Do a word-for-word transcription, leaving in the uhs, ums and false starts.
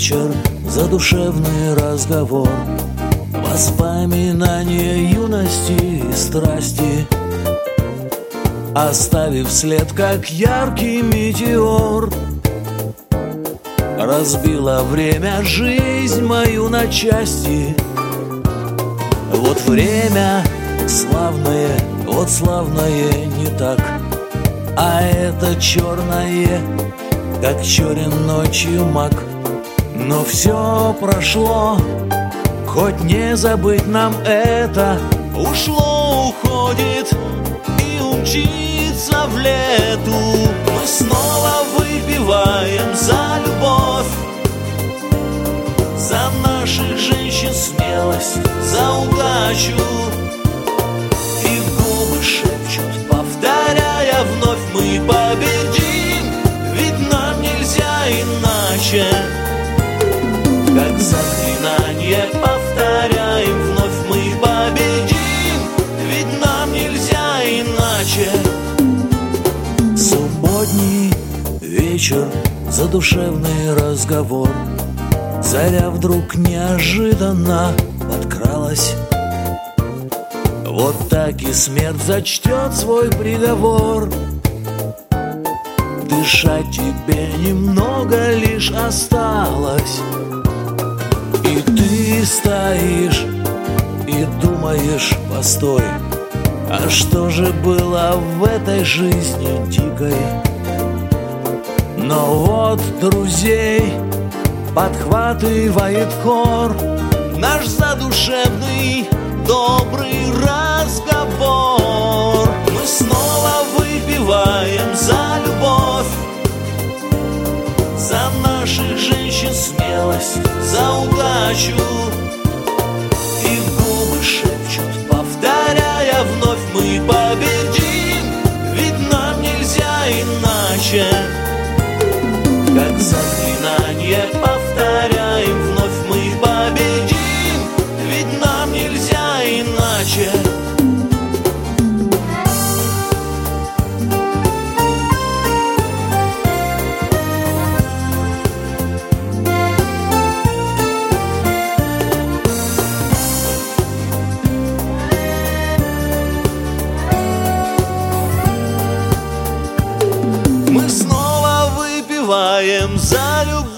вечер, задушевный разговор, воспоминания юности и страсти, оставив след, как яркий метеор. Разбило время жизнь мою на части. Вот время славное, вот славное не так, а это черное, как черен ночью мак. Но все прошло, хоть не забыть нам это. Ушло, уходит и умчится в лету. Мы снова выпиваем за любовь, за наших женщин смелость, за удачу. И в губы шепчут, повторяя вновь: мы победим, ведь нам нельзя иначе. Как заклинание повторяем вновь: мы победим, ведь нам нельзя иначе. Субботний вечер, задушевный разговор, заря вдруг неожиданно подкралась. Вот так и смерть зачтет свой приговор. Дышать тебе немного лишь осталось, и ты стоишь и думаешь: постой, а что же было в этой жизни дикой? Но вот друзей подхватывает хор наш задушевный добрый разговор. Мы снова выпиваем за любовь, за наших женщин смелость, за удачу. И в губы шепчут, повторяя вновь: мы победим, ведь нам нельзя иначе. Как заклинание повторяем вновь: мы победим, ведь нам нельзя иначе. Мы снова выпиваем за любовь,